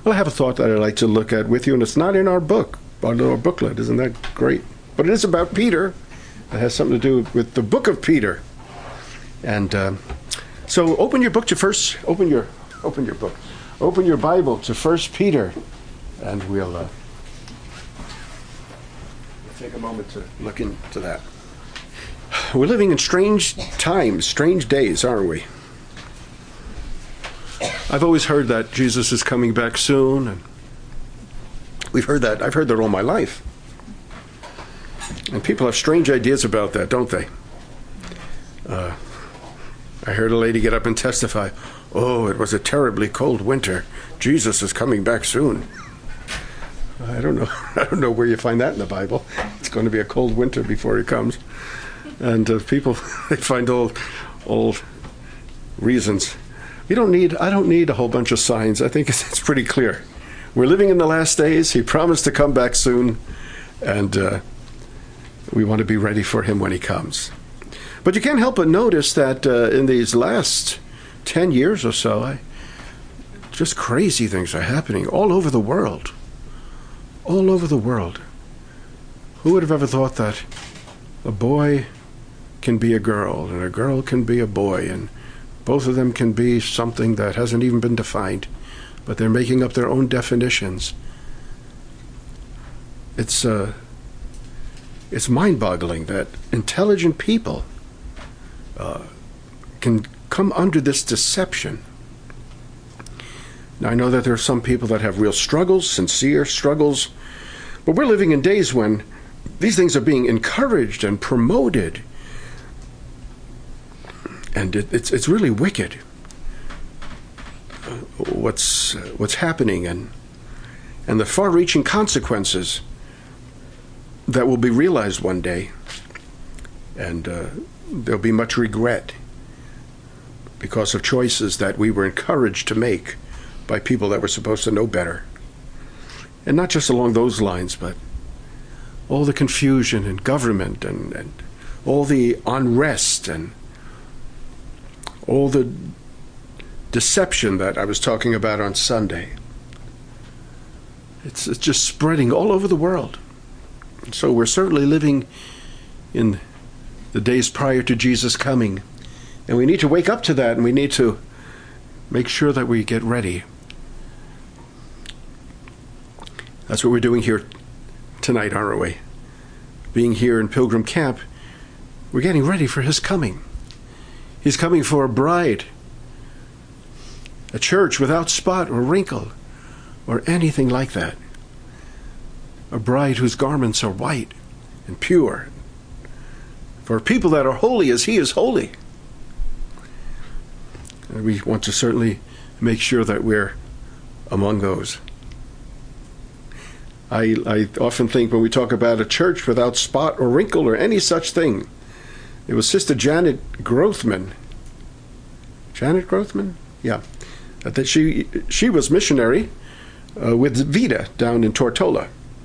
Well, I have a thought that I'd like to look at with you, and it's not in our book, our little booklet. Isn't that great? But it is about Peter. It has something to do with the book of Peter. And so open your book to open your book. Open your Bible to 1 Peter, and we'll take a moment to look into that. We're living in strange times, strange days, aren't we? I've always heard that Jesus is coming back soon, and we've heard that. I've heard that all my life. And people have strange ideas about that, don't they? I heard a lady get up and testify, "Oh, it was a terribly cold winter. Jesus is coming back soon." I don't know. I don't know where you find that in the Bible. It's going to be a cold winter before he comes. And people, they find all reasons. I don't need a whole bunch of signs. I think it's pretty clear. We're living in the last days. He promised to come back soon, and we want to be ready for him when he comes. But you can't help but notice that in these last 10 years or so, just crazy things are happening all over the world. All over the world. Who would have ever thought that a boy can be a girl, and a girl can be a boy, and both of them can be something that hasn't even been defined, but they're making up their own definitions. It's mind-boggling that intelligent people can come under this deception. Now, I know that there are some people that have real struggles, sincere struggles, but we're living in days when these things are being encouraged and promoted, and it's really wicked what's happening, and the far-reaching consequences that will be realized one day, and there'll be much regret because of choices that we were encouraged to make by people that were supposed to know better. And not just along those lines, but all the confusion in government, and all the unrest, and all the deception that I was talking about on Sunday. It's just spreading all over the world. And so we're certainly living in the days prior to Jesus coming. And we need to wake up to that, and we need to make sure that we get ready. That's what we're doing here tonight, aren't we? Being here in Pilgrim Camp, we're getting ready for his coming. He's coming for a bride, a church without spot or wrinkle or anything like that. A bride whose garments are white and pure, for people that are holy as he is holy. And we want to certainly make sure that we're among those. I often think when we talk about a church without spot or wrinkle or any such thing, it was Sister Janet Grothman. Janet Grothman? Yeah. That she was missionary with Vida down in Tortola.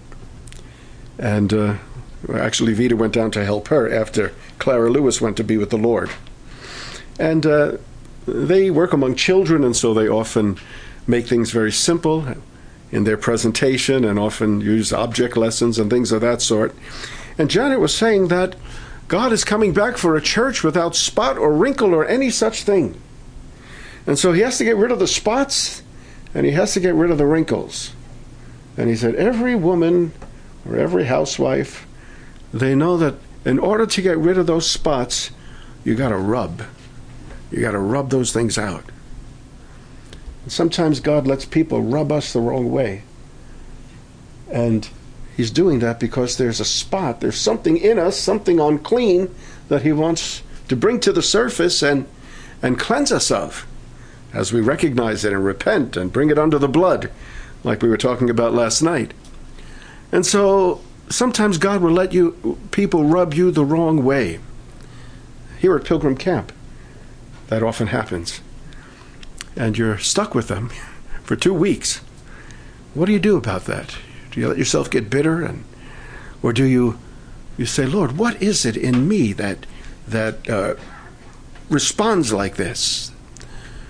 And actually Vida went down to help her after Clara Lewis went to be with the Lord. And they work among children, and so they often make things very simple in their presentation, and often use object lessons and things of that sort. And Janet was saying that God is coming back for a church without spot or wrinkle or any such thing. And so he has to get rid of the spots, and he has to get rid of the wrinkles. And he said every woman or every housewife, they know that in order to get rid of those spots, you got to rub. You got to rub those things out. And sometimes God lets people rub us the wrong way. And he's doing that because there's a spot, there's something in us, something unclean that he wants to bring to the surface and cleanse us of as we recognize it and repent and bring it under the blood, like we were talking about last night. And so sometimes God will let people rub you the wrong way. Here at Pilgrim Camp, that often happens. And you're stuck with them for 2 weeks. What do you do about that? Do you let yourself get bitter, or do you say, Lord, what is it in me that responds like this?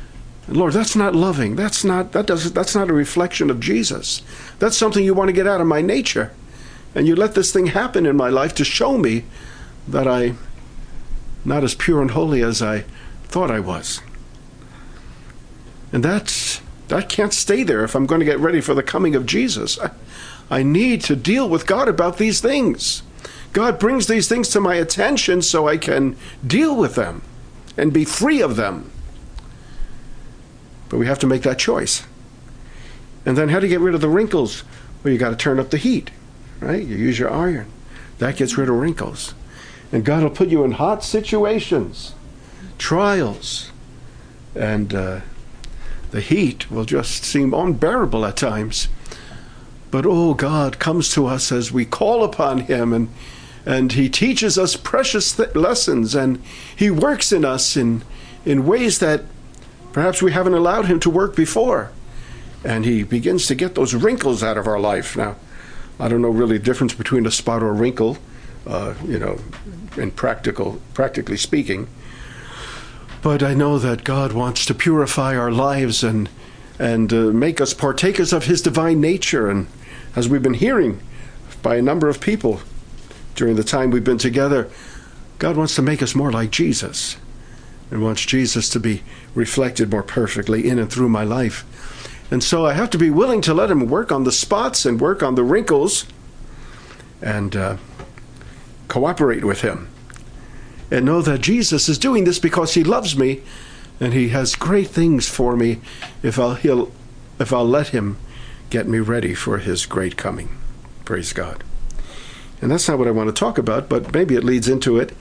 Lord, that's not loving. That's not a reflection of Jesus. That's something you want to get out of my nature. And you let this thing happen in my life to show me that I'm not as pure and holy as I thought I was. And that can't stay there if I'm going to get ready for the coming of Jesus. I need to deal with God about these things. God brings these things to my attention so I can deal with them and be free of them. But we have to make that choice. And then how do you get rid of the wrinkles? Well, you got to turn up the heat, right? You use your iron. That gets rid of wrinkles. And God will put you in hot situations, trials, and the heat will just seem unbearable at times. But oh, God comes to us as we call upon him, and he teaches us precious lessons, and he works in us in ways that perhaps we haven't allowed him to work before. And he begins to get those wrinkles out of our life. Now, I don't know really the difference between a spot or a wrinkle, in practically speaking. But I know that God wants to purify our lives and make us partakers of his divine nature. And as we've been hearing by a number of people during the time we've been together, God wants to make us more like Jesus and wants Jesus to be reflected more perfectly in and through my life. And so I have to be willing to let him work on the spots and work on the wrinkles and cooperate with him. And know that Jesus is doing this because he loves me and he has great things for me if I'll let him get me ready for his great coming. Praise God. And that's not what I want to talk about, but maybe it leads into it.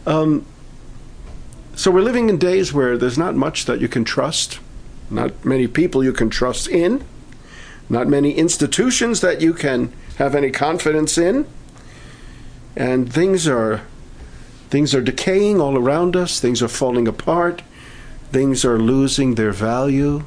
So we're living in days where there's not much that you can trust, not many people you can trust in, not many institutions that you can have any confidence in, and things are decaying all around us, things are falling apart, things are losing their value.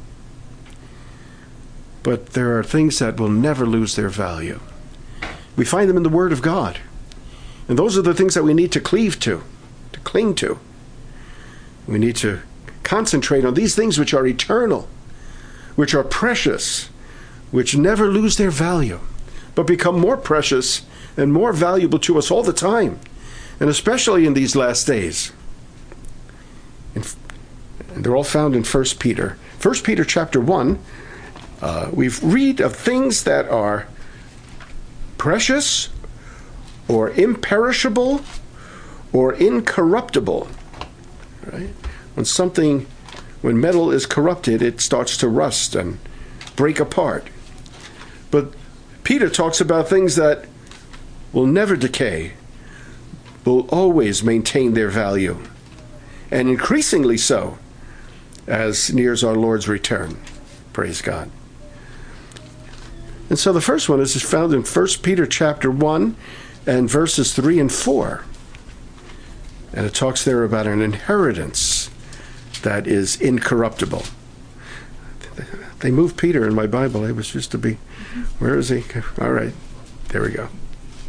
But there are things that will never lose their value. We find them in the Word of God. And those are the things that we need to cleave to cling to. We need to concentrate on these things which are eternal, which are precious, which never lose their value, but become more precious and more valuable to us all the time, and especially in these last days. And they're all found in 1 Peter. 1 Peter chapter 1, we read of things that are precious or imperishable or incorruptible. Right? When metal is corrupted, it starts to rust and break apart. But Peter talks about things that will never decay, will always maintain their value, and increasingly so as nears our Lord's return. Praise God. And so the first one is found in 1 Peter chapter 1 and verses 3 and 4. And it talks there about an inheritance that is incorruptible. They moved Peter in my Bible. It was just to be, where is he? All right, there we go.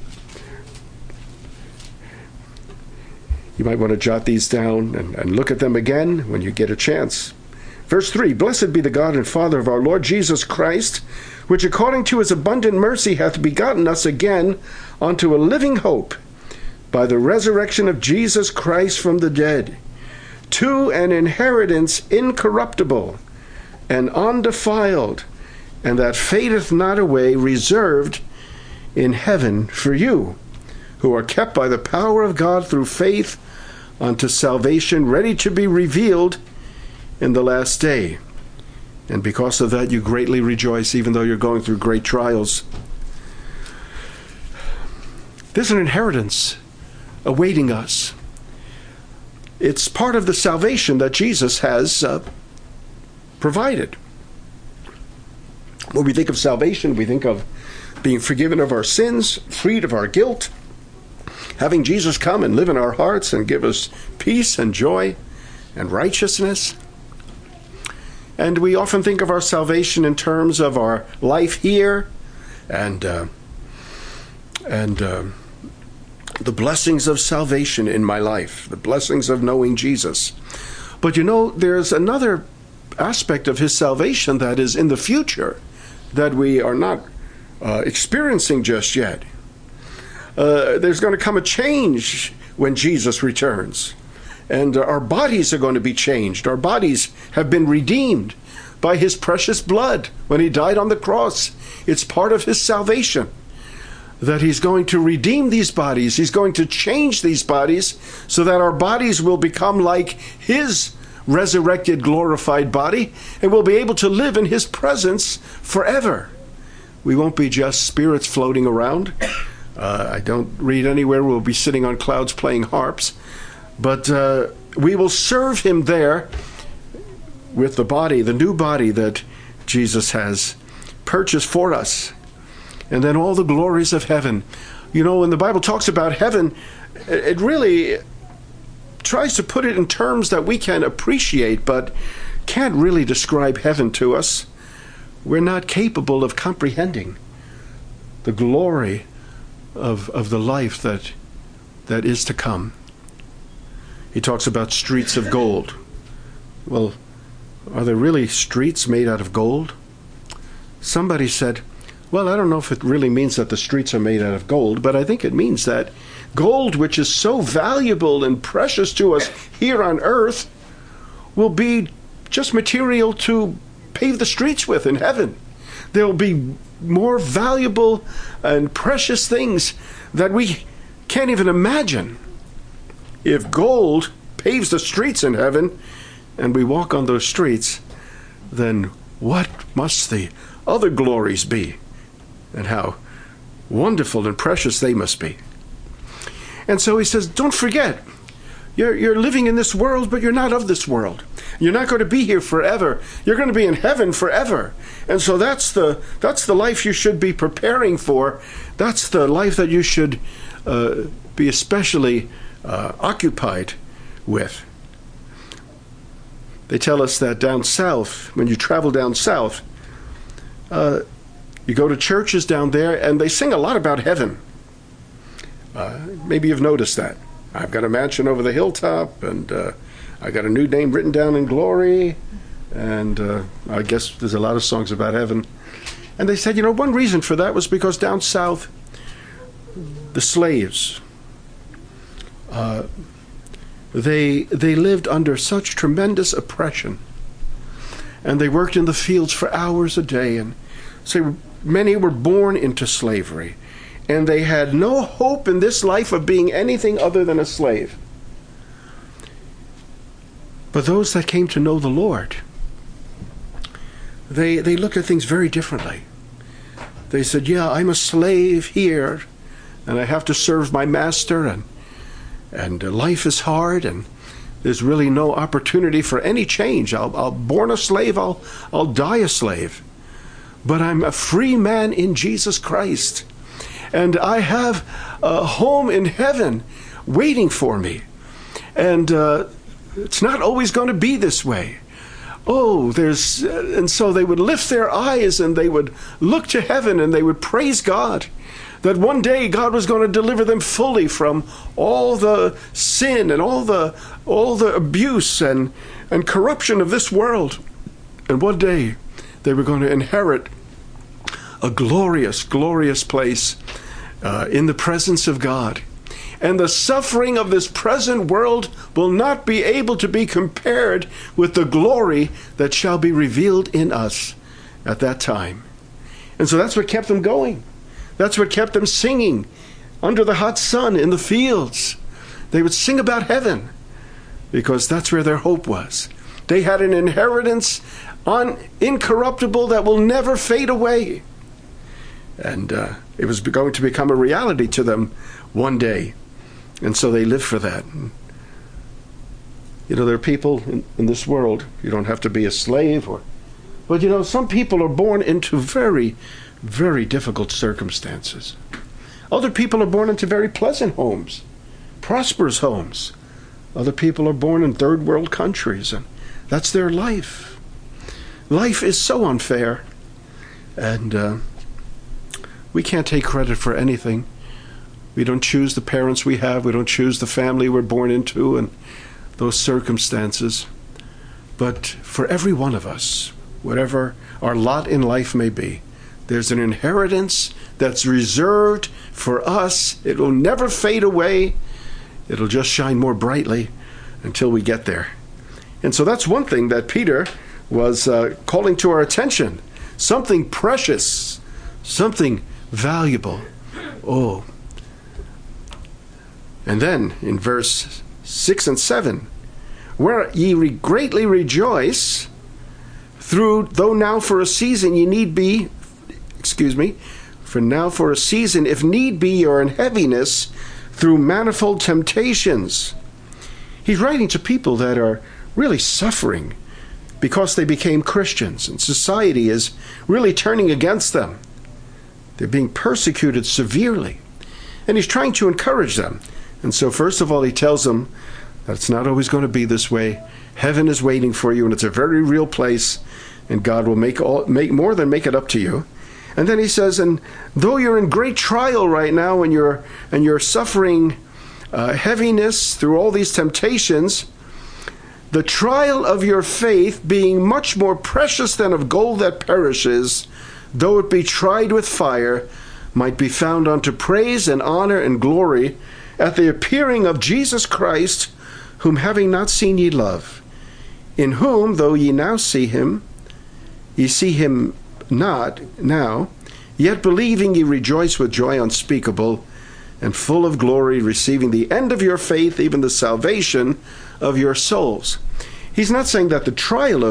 You might want to jot these down and look at them again when you get a chance. Verse 3, Blessed be the God and Father of our Lord Jesus Christ, which according to his abundant mercy hath begotten us again unto a living hope by the resurrection of Jesus Christ from the dead, to an inheritance incorruptible and undefiled, and that fadeth not away, reserved in heaven for you, who are kept by the power of God through faith unto salvation, ready to be revealed in the last day. And because of that, you greatly rejoice, even though you're going through great trials. There's an inheritance awaiting us. It's part of the salvation that Jesus has provided. When we think of salvation, we think of being forgiven of our sins, freed of our guilt, having Jesus come and live in our hearts and give us peace and joy and righteousness. And we often think of our salvation in terms of our life here and the blessings of salvation in my life, the blessings of knowing Jesus. But you know, there's another aspect of his salvation that is in the future that we are not experiencing just yet. There's going to come a change when Jesus returns. And our bodies are going to be changed. Our bodies have been redeemed by his precious blood when he died on the cross. It's part of his salvation that he's going to redeem these bodies. He's going to change these bodies so that our bodies will become like his resurrected, glorified body, and we'll be able to live in his presence forever. We won't be just spirits floating around. I don't read anywhere we'll be sitting on clouds playing harps, but we will serve him there with the body, the new body that Jesus has purchased for us. And then all the glories of heaven. You know, when the Bible talks about heaven, it really tries to put it in terms that we can appreciate, but can't really describe heaven to us. We're not capable of comprehending the glory of the life that is to come. He talks about streets of gold. Well, are there really streets made out of gold? Somebody said, well, I don't know if it really means that the streets are made out of gold, but I think it means that gold, which is so valuable and precious to us here on earth, will be just material to pave the streets with in heaven. There will be more valuable and precious things that we can't even imagine. If gold paves the streets in heaven and we walk on those streets, then what must the other glories be? And how wonderful and precious they must be. And so he says, don't forget, you're living in this world, but you're not of this world. You're not going to be here forever. You're going to be in heaven forever. And so that's the life you should be preparing for. That's the life that you should be especially occupied with. They tell us that down south, when you travel down south, you go to churches down there, and they sing a lot about heaven. Maybe you've noticed that. I've got a mansion over the hilltop, and I got a new name written down in glory, and I guess there's a lot of songs about heaven. And they said, one reason for that was because down south, the slaves, they lived under such tremendous oppression, and they worked in the fields for hours a day, and so many were born into slavery, and they had no hope in this life of being anything other than a slave. But those that came to know the Lord, they looked at things very differently. They said, yeah, I'm a slave here, and I have to serve my master, and life is hard, and there's really no opportunity for any change. I'll born a slave, I'll die a slave. But I'm a free man in Jesus Christ, and I have a home in heaven waiting for me. And it's not always going to be this way. And so they would lift their eyes and they would look to heaven and they would praise God that one day God was going to deliver them fully from all the sin and all the abuse and corruption of this world. And one day they were going to inherit a glorious, glorious place in the presence of God. And the suffering of this present world will not be able to be compared with the glory that shall be revealed in us at that time. And so that's what kept them going. That's what kept them singing under the hot sun in the fields. They would sing about heaven because that's where their hope was. They had an inheritance incorruptible that will never fade away. And it was going to become a reality to them one day. And so they lived for that. There are people in this world, you don't have to be a slave, but some people are born into very, very difficult circumstances. Other people are born into very pleasant homes, prosperous homes. Other people are born in third world countries, and that's their life. Life is so unfair, and we can't take credit for anything. We don't choose the parents we have. We don't choose the family we're born into and those circumstances. But for every one of us, whatever our lot in life may be, there's an inheritance that's reserved for us. It will never fade away. It'll just shine more brightly until we get there. And so that's one thing that Peter was calling to our attention. Something precious, something valuable. Oh. And then in verse 6 and 7, where ye greatly rejoice, though now for a season ye need be, for now for a season, if need be, you're in heaviness through manifold temptations. He's writing to people that are really suffering because they became Christians, and society is really turning against them. They're being persecuted severely. And he's trying to encourage them. And so first of all, he tells them that it's not always going to be this way. Heaven is waiting for you, and it's a very real place, and God will make more than make it up to you. And then he says, and though you're in great trial right now, and you're suffering heaviness through all these temptations, the trial of your faith, being much more precious than of gold that perishes, though it be tried with fire, might be found unto praise and honor and glory at the appearing of Jesus Christ, whom having not seen ye love, in whom, though ye now see him, ye see him not now, yet believing ye rejoice with joy unspeakable and full of glory, receiving the end of your faith, even the salvation of your souls. He's not saying that the trial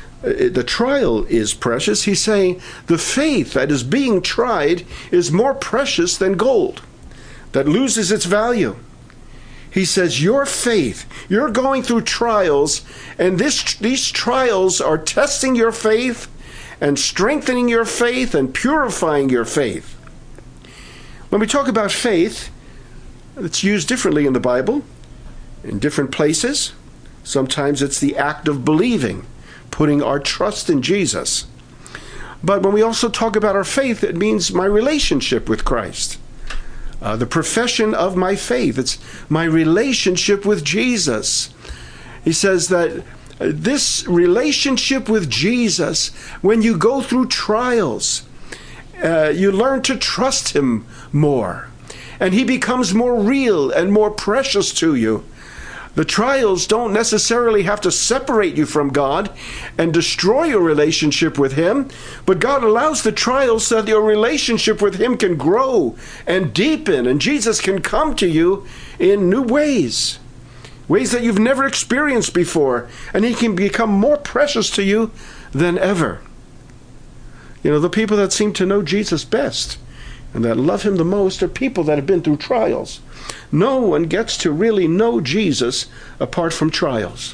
is precious. He's saying the faith that is being tried is more precious than gold that loses its value. He says your faith, you're going through trials, and these trials are testing your faith and strengthening your faith and purifying your faith. When we talk about faith, it's used differently in the Bible, in different places. Sometimes it's the act of believing, putting our trust in Jesus. But when we also talk about our faith, it means my relationship with Christ. The profession of my faith. It's my relationship with Jesus. He says that this relationship with Jesus, when you go through trials, you learn to trust him more. And he becomes more real and more precious to you. The trials don't necessarily have to separate you from God and destroy your relationship with him, but God allows the trials so that your relationship with him can grow and deepen, and Jesus can come to you in new ways that you've never experienced before, and he can become more precious to you than ever. You know, the people that seem to know Jesus best and that love him the most are people that have been through trials. No one gets to really know Jesus apart from trials.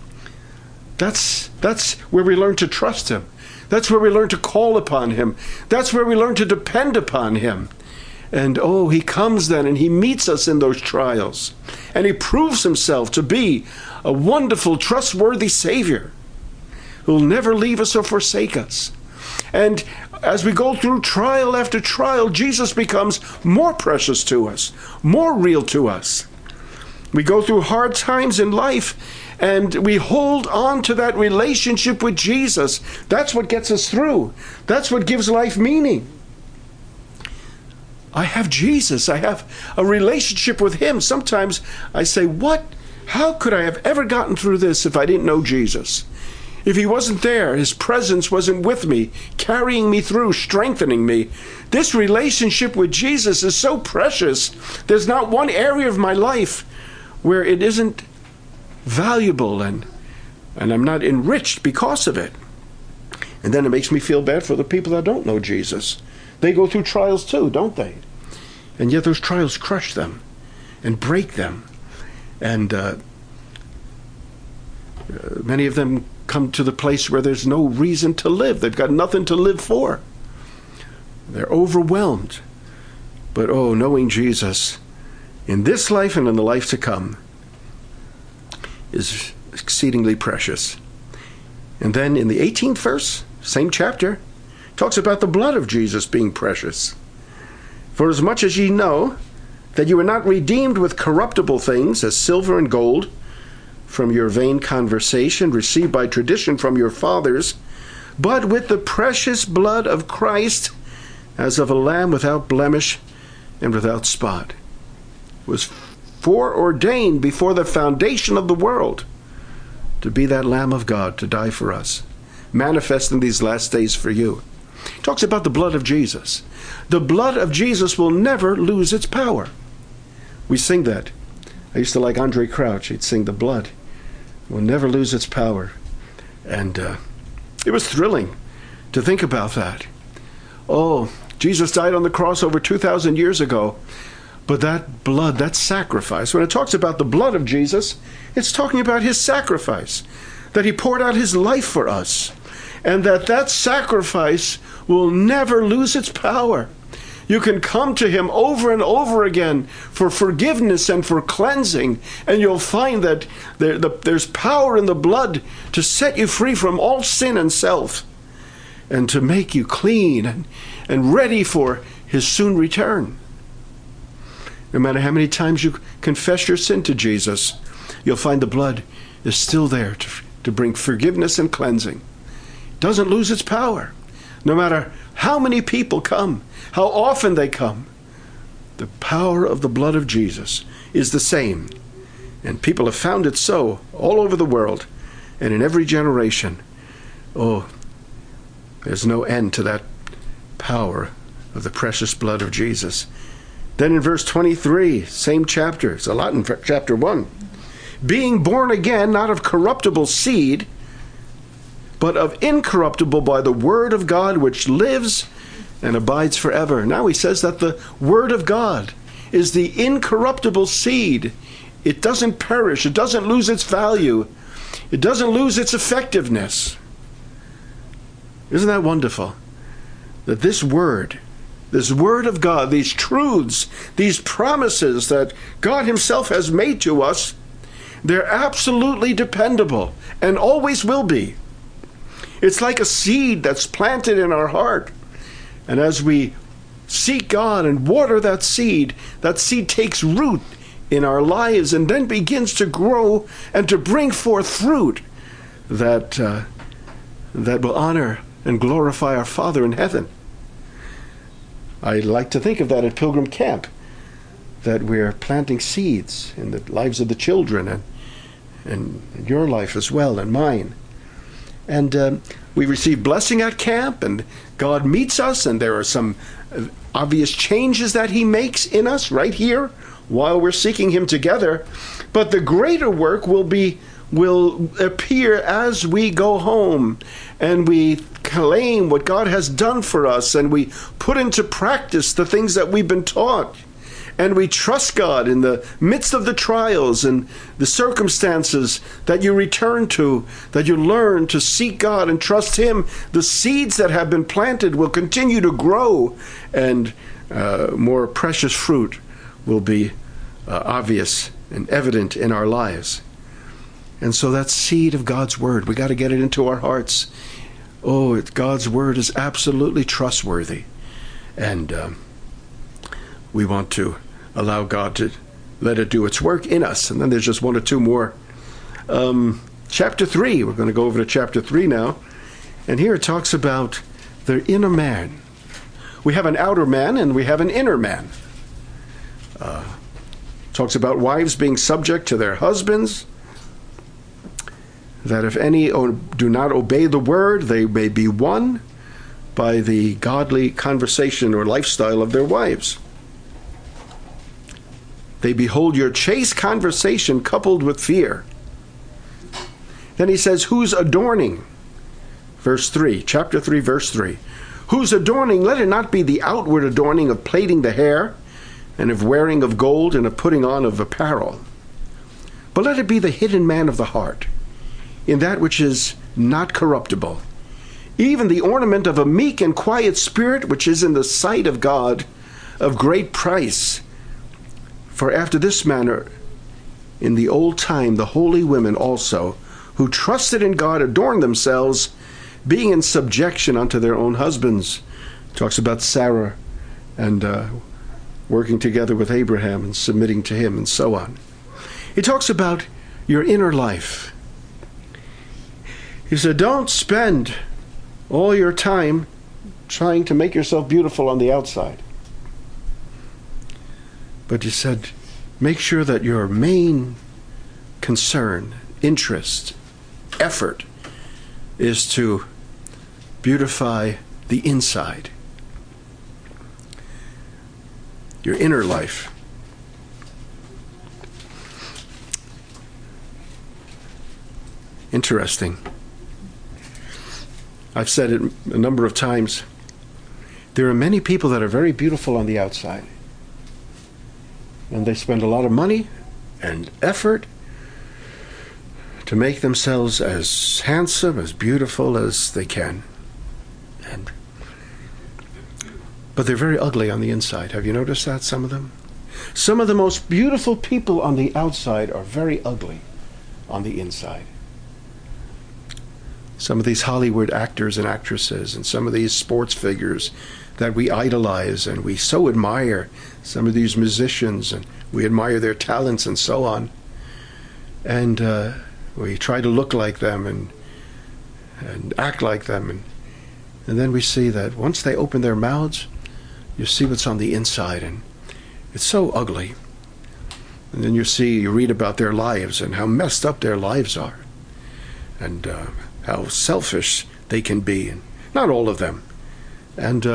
That's where we learn to trust him. That's where we learn to call upon him. That's where we learn to depend upon him. And he comes then and he meets us in those trials. And he proves himself to be a wonderful, trustworthy Savior who will never leave us or forsake us. And as we go through trial after trial, Jesus becomes more precious to us, more real to us. We go through hard times in life, and we hold on to that relationship with Jesus. That's what gets us through. That's what gives life meaning. I have Jesus. I have a relationship with him. Sometimes I say, how could I have ever gotten through this if I didn't know Jesus? If he wasn't there, his presence wasn't with me, carrying me through, strengthening me. This relationship with Jesus is so precious. There's not one area of my life where it isn't valuable and I'm not enriched because of it. And then it makes me feel bad for the people that don't know Jesus. They go through trials too, don't they? And yet those trials crush them and break them. And many of them come to the place where there's no reason to live. They've got nothing to live for. They're overwhelmed. But knowing Jesus in this life and in the life to come is exceedingly precious. And then in the 18th verse, same chapter, talks about the blood of Jesus being precious. For as much as ye know that you are not redeemed with corruptible things as silver and gold from your vain conversation received by tradition from your fathers, but with the precious blood of Christ, as of a lamb without blemish and without spot. It was foreordained before the foundation of the world to be that Lamb of God, to die for us, manifest in these last days for you. He talks about the blood of Jesus. The blood of Jesus will never lose its power. We sing that. I used to like Andre Crouch. He'd sing, the blood will never lose its power. And it was thrilling to think about that. Oh, Jesus died on the cross over 2,000 years ago. But that blood, that sacrifice, when it talks about the blood of Jesus, it's talking about his sacrifice, that he poured out his life for us, and that sacrifice will never lose its power. You can come to him over and over again for forgiveness and for cleansing, and you'll find that there's power in the blood to set you free from all sin and self, and to make you clean and ready for his soon return. No matter how many times you confess your sin to Jesus, you'll find the blood is still there to bring forgiveness and cleansing. It doesn't lose its power. No matter how many people come, how often they come, the power of the blood of Jesus is the same. And people have found it so all over the world and in every generation. Oh, there's no end to that power of the precious blood of Jesus. Then in verse 23, same chapter, it's a lot in chapter 1. Being born again, not of corruptible seed, but of incorruptible by the word of God, which lives and abides forever. Now he says that the word of God is the incorruptible seed. It doesn't perish. It doesn't lose its value. It doesn't lose its effectiveness. Isn't that wonderful? That this word of God, these truths, these promises that God himself has made to us, they're absolutely dependable and always will be. It's like a seed that's planted in our heart. And as we seek God and water that seed takes root in our lives and then begins to grow and to bring forth fruit that will honor and glorify our Father in heaven. I like to think of that at Pilgrim Camp, that we're planting seeds in the lives of the children and in your life as well and mine. And we receive blessing at camp, and God meets us, and there are some obvious changes that he makes in us right here while we're seeking him together. But the greater work will appear as we go home and we claim what God has done for us, and we put into practice the things that we've been taught, and we trust God in the midst of the trials and the circumstances that you return to, that you learn to seek God and trust him. The seeds that have been planted will continue to grow, and more precious fruit will be obvious and evident in our lives. And so that seed of God's word, we got to get it into our hearts. Oh, God's word is absolutely trustworthy. And we want to allow God to let it do its work in us. And then there's just one or two more. Chapter 3, we're going to go over to chapter 3 now. And here it talks about the inner man. We have an outer man and we have an inner man. Talks about wives being subject to their husbands, that if any do not obey the word, they may be won by the godly conversation or lifestyle of their wives. They behold your chaste conversation coupled with fear. Then he says, whose adorning? Verse 3, chapter 3, verse 3. Whose adorning, let it not be the outward adorning of plaiting the hair, and of wearing of gold, and of putting on of apparel, but let it be the hidden man of the heart, in that which is not corruptible, even the ornament of a meek and quiet spirit, which is in the sight of God of great price. For after this manner, in the old time, the holy women also, who trusted in God, adorned themselves, being in subjection unto their own husbands. Talks about Sarah and working together with Abraham and submitting to him and so on. He talks about your inner life. He said, don't spend all your time trying to make yourself beautiful on the outside. But he said, make sure that your main concern, interest, effort is to beautify the inside, your inner life. Interesting. I've said it a number of times. There are many people that are very beautiful on the outside, and they spend a lot of money and effort to make themselves as handsome, as beautiful as they can. But they're very ugly on the inside. Have you noticed that, some of them? Some of the most beautiful people on the outside are very ugly on the inside. Some of these Hollywood actors and actresses and some of these sports figures that we idolize and we so admire, some of these musicians, and we admire their talents and so on. And we try to look like them and act like them. And then we see that once they open their mouths, you see what's on the inside, and it's so ugly. And then you read about their lives and how messed up their lives are, and how selfish they can be, and not all of them. And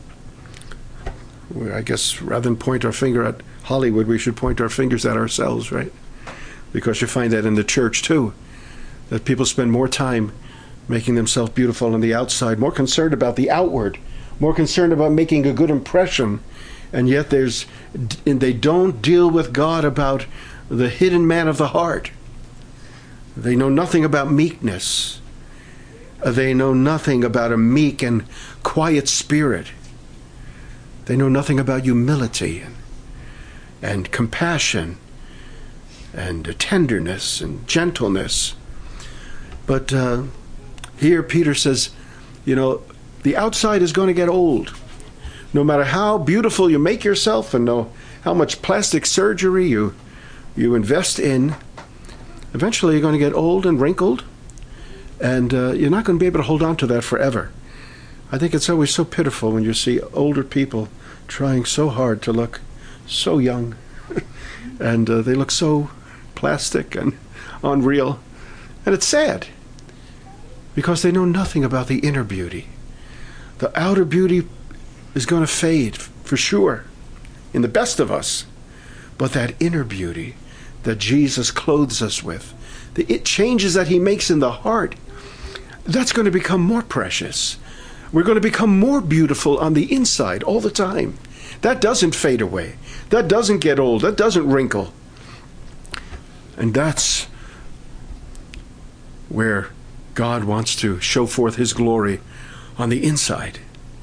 I guess rather than point our finger at Hollywood, we should point our fingers at ourselves, right? Because you find that in the church too, that people spend more time making themselves beautiful on the outside, more concerned about the outward, more concerned about making a good impression, and yet they don't deal with God about the hidden man of the heart. They know nothing about meekness. They know nothing about a meek and quiet spirit. They know nothing about humility and compassion and tenderness and gentleness. But here Peter says, the outside is going to get old. No matter how beautiful you make yourself and how much plastic surgery you invest in, eventually you're going to get old and wrinkled, and you're not going to be able to hold on to that forever. I think it's always so pitiful when you see older people trying so hard to look so young, and they look so plastic and unreal. And it's sad, because they know nothing about the inner beauty. The outer beauty is going to fade, for sure, in the best of us. But that inner beauty that Jesus clothes us with, the changes that he makes in the heart, that's going to become more precious. We're going to become more beautiful on the inside all the time. That doesn't fade away. That doesn't get old. That doesn't wrinkle. And that's where God wants to show forth his glory on the inside.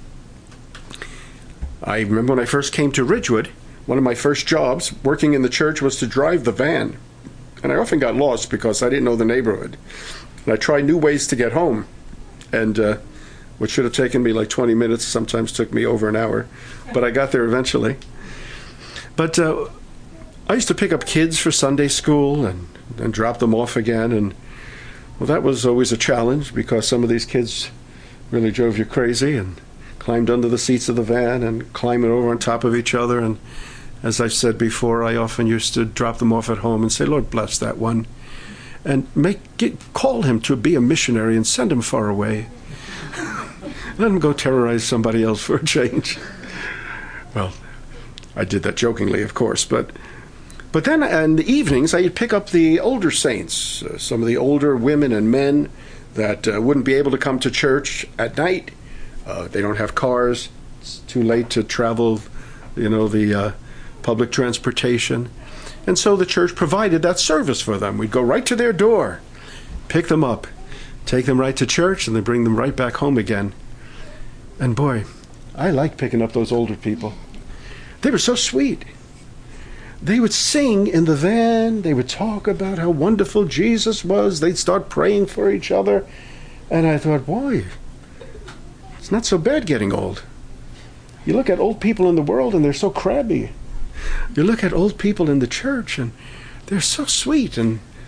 I remember when I first came to Ridgewood, one of my first jobs working in the church was to drive the van. And I often got lost because I didn't know the neighborhood. And I tried new ways to get home. And what should have taken me like 20 minutes sometimes took me over an hour. But I got there eventually. But I used to pick up kids for Sunday school and drop them off again. And well, that was always a challenge, because some of these kids really drove you crazy and climbed under the seats of the van and climbing over on top of each other. And as I've said before, I often used to drop them off at home and say, Lord, bless that one. And call him to be a missionary and send him far away. Let him go terrorize somebody else for a change. Well, I did that jokingly, of course, but then in the evenings, I'd pick up the older saints, some of the older women and men that wouldn't be able to come to church at night. They don't have cars. It's too late to travel, the public transportation. And so the church provided that service for them. We'd go right to their door, pick them up, take them right to church, and then bring them right back home again. And boy, I liked picking up those older people. They were so sweet. They would sing in the van. They would talk about how wonderful Jesus was. They'd start praying for each other. And I thought, boy, it's not so bad getting old. You look at old people in the world and they're so crabby. You look at old people in the church and they're so sweet and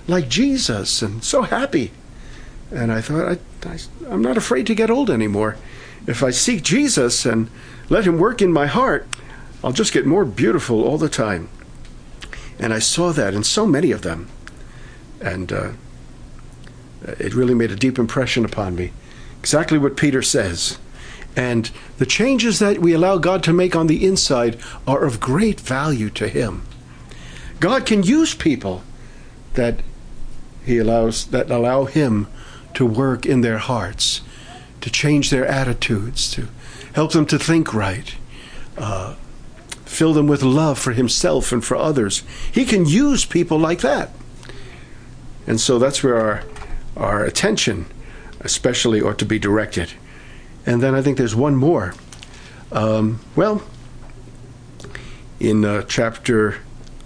like Jesus and so happy. And I thought, I'm not afraid to get old anymore. If I seek Jesus and let him work in my heart, I'll just get more beautiful all the time. And I saw that in so many of them. And it really made a deep impression upon me. Exactly what Peter says. And the changes that we allow God to make on the inside are of great value to him. God can use people that allow him to work in their hearts, to change their attitudes, to help them to think right, fill them with love for himself and for others. He can use people like that. And so that's where our attention especially ought to be directed. And then I think there's one more. In chapter...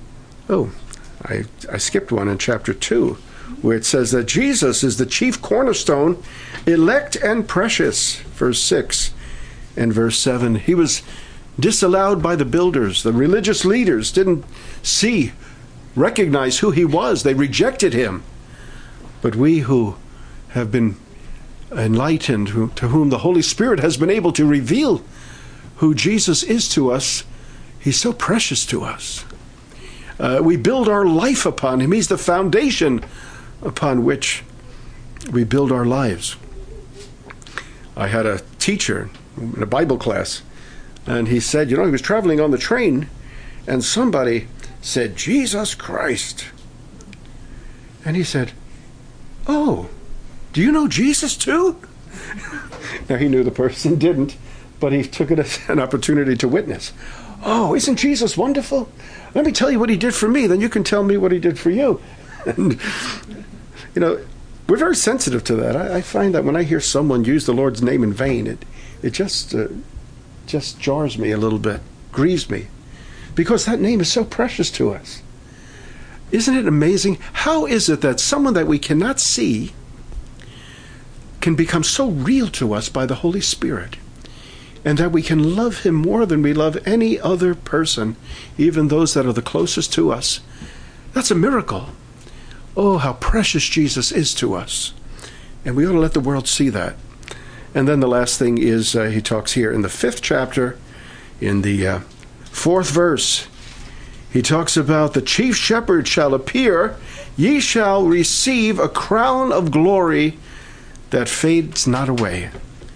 I skipped one in chapter 2, where it says that Jesus is the chief cornerstone, elect and precious, verse 6 and verse 7. He was disallowed by the builders. The religious leaders didn't recognize who he was. They rejected him. But we who have been enlightened, to whom the Holy Spirit has been able to reveal who Jesus is to us, he's so precious to us. We build our life upon him. He's the foundation upon which we build our lives. I had a teacher in a Bible class, and he said, he was traveling on the train, and somebody said, Jesus Christ. And he said, oh, do you know Jesus too? Now, he knew the person didn't, but he took it as an opportunity to witness. Oh, isn't Jesus wonderful? Let me tell you what he did for me, then you can tell me what he did for you. And, we're very sensitive to that. I find that when I hear someone use the Lord's name in vain, it just jars me a little bit, grieves me, because that name is so precious to us. Isn't it amazing? How is it that someone that we cannot see can become so real to us by the Holy Spirit, and that we can love him more than we love any other person, even those that are the closest to us? That's a miracle. Oh, how precious Jesus is to us. And we ought to let the world see that. And then the last thing is, he talks here in the 5th chapter, in the 4th verse, he talks about the chief shepherd shall appear, ye shall receive a crown of glory that fades not away.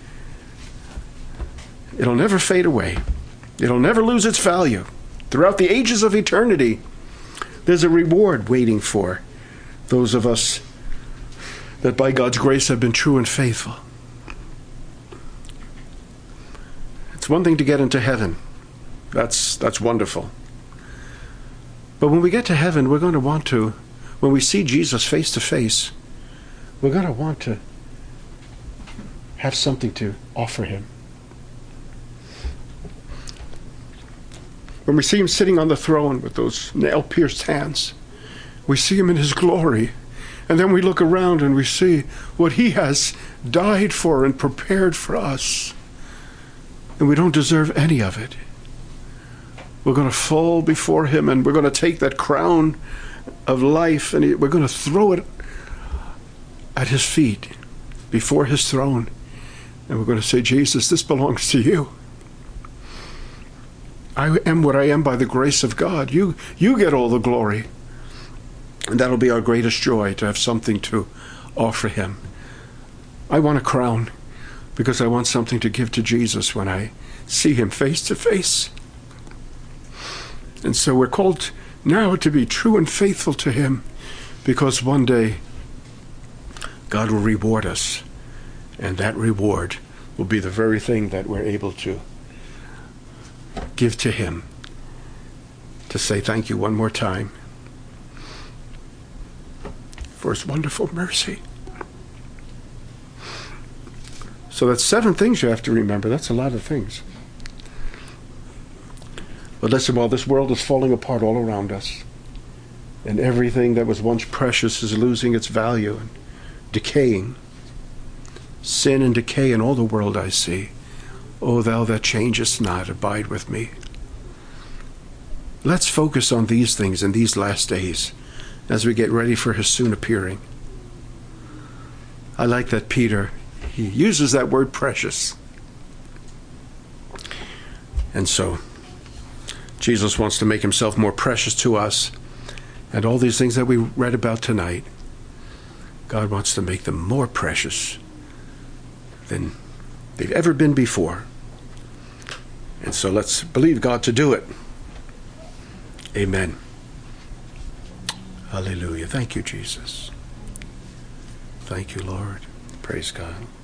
It'll never fade away. It'll never lose its value. Throughout the ages of eternity, there's a reward waiting for those of us that by God's grace have been true and faithful. It's one thing to get into heaven. That's wonderful. But when we get to heaven, we're going to want to, when we see Jesus face to face, we're going to want to have something to offer him. When we see him sitting on the throne with those nail-pierced hands, we see him in his glory. And then we look around and we see what he has died for and prepared for us. And we don't deserve any of it. We're going to fall before him, and we're going to take that crown of life and we're going to throw it at his feet before his throne. And we're going to say, Jesus, this belongs to you. I am what I am by the grace of God. You get all the glory. And that'll be our greatest joy, to have something to offer him. I want a crown because I want something to give to Jesus when I see him face to face. And so we're called now to be true and faithful to him, because one day God will reward us, and that reward will be the very thing that we're able to give to him, to say thank you one more time for his wonderful mercy. So that's 7 things you have to remember. That's a lot of things. But listen, while this world is falling apart all around us, and everything that was once precious is losing its value and decaying, sin and decay in all the world I see, O thou that changest not, abide with me. Let's focus on these things in these last days, as we get ready for his soon appearing. I like that Peter, he uses that word precious. And so Jesus wants to make himself more precious to us. And all these things that we read about tonight, God wants to make them more precious than they've ever been before. And so let's believe God to do it. Amen. Hallelujah. Thank you, Jesus. Thank you, Lord. Praise God.